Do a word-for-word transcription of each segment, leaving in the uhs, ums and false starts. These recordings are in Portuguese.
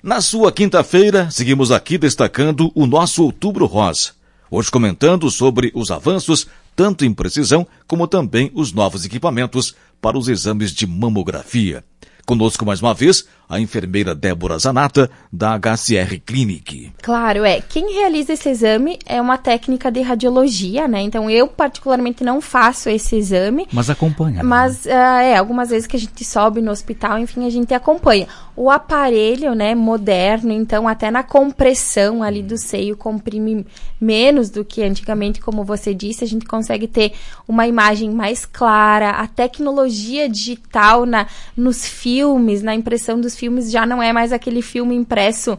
Na sua quinta-feira, seguimos aqui destacando o nosso Outubro Rosa. Hoje comentando sobre os avanços, tanto em precisão como também os novos equipamentos para os exames de mamografia. Conosco mais uma vez a enfermeira Débora Zanata, da H C R Clinic. Claro, é. Quem realiza esse exame é uma técnica de radiologia, né? Então, eu particularmente não faço esse exame. Mas acompanha. Mas, né? uh, é, algumas vezes que a gente sobe no hospital, enfim, a gente acompanha. O aparelho, né, moderno, então, até na compressão ali do seio, comprime menos do que antigamente, como você disse, a gente consegue ter uma imagem mais clara. A tecnologia digital na, nos filmes, na impressão dos filmes, já não é mais aquele filme impresso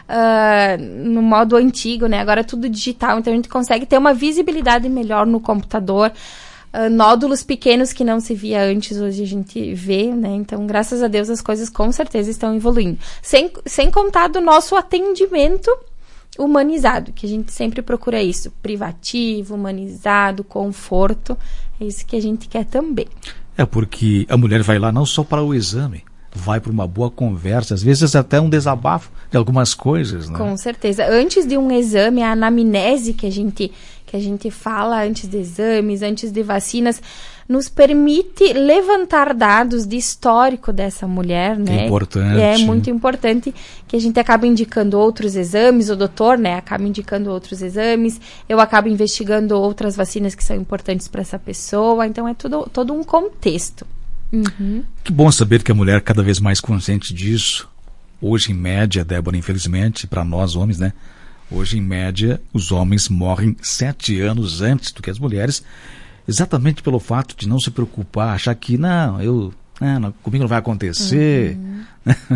uh, no modo antigo, né? Agora é tudo digital, então a gente consegue ter uma visibilidade melhor no computador. Uh, nódulos pequenos que não se via antes, hoje a gente vê, né? Então, graças a Deus, as coisas com certeza estão evoluindo. Sem, sem contar do nosso atendimento humanizado, que a gente sempre procura isso. Privativo, humanizado, conforto. É isso que a gente quer também. É porque a mulher vai lá não só para o exame, vai para uma boa conversa, às vezes até um desabafo de algumas coisas, né? Com certeza. Antes de um exame, a anamnese que a gente, que a gente fala antes de exames, antes de vacinas, nos permite levantar dados de histórico dessa mulher, né? É importante. É muito importante que a gente acabe indicando outros exames, o doutor, né, acaba indicando outros exames, eu acabo investigando outras vacinas que são importantes para essa pessoa, então é tudo, todo um contexto. Uhum. Que bom saber que a mulher é cada vez mais consciente disso. Hoje, em média, Débora, infelizmente, para nós homens, né? Hoje, em média, os homens morrem sete anos antes do que as mulheres, exatamente pelo fato de não se preocupar, achar que, não, eu, não, comigo não vai acontecer. Uhum.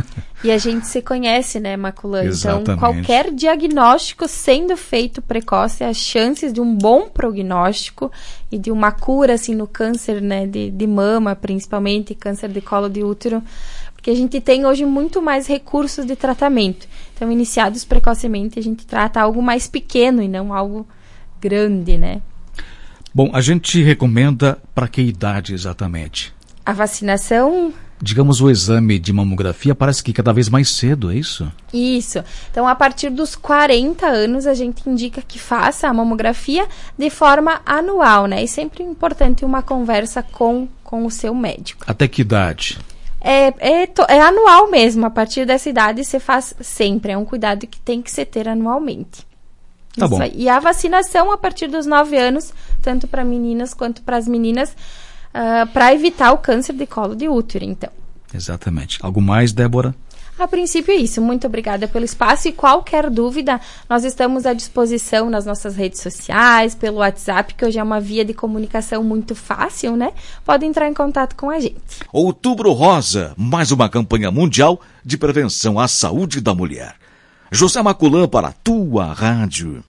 E a gente se conhece, né, Maculan? Exatamente. Então, qualquer diagnóstico sendo feito precoce, as chances de um bom prognóstico e de uma cura, assim, no câncer, né, de, de mama, principalmente, câncer de colo de útero, porque a gente tem hoje muito mais recursos de tratamento. Então, iniciados precocemente, a gente trata algo mais pequeno e não algo grande, né? Bom, a gente recomenda para que idade exatamente? A vacinação... Digamos, o exame de mamografia parece que cada vez mais cedo, é isso? Isso. Então, a partir dos quarenta anos, a gente indica que faça a mamografia de forma anual, né? E sempre é importante uma conversa com, com o seu médico. Até que idade? É, é, é anual mesmo. A partir dessa idade, você faz sempre. É um cuidado que tem que se ter anualmente. Tá Isso bom. Aí. E a vacinação a partir dos nove anos, tanto para meninas quanto para as meninas, uh, para evitar o câncer de colo de útero, então. Exatamente. Algo mais, Débora? A princípio é isso. Muito obrigada pelo espaço e qualquer dúvida, nós estamos à disposição nas nossas redes sociais, pelo WhatsApp, que hoje é uma via de comunicação muito fácil, né? Pode entrar em contato com a gente. Outubro Rosa, mais uma campanha mundial de prevenção à saúde da mulher. José Maculan para a tua rádio.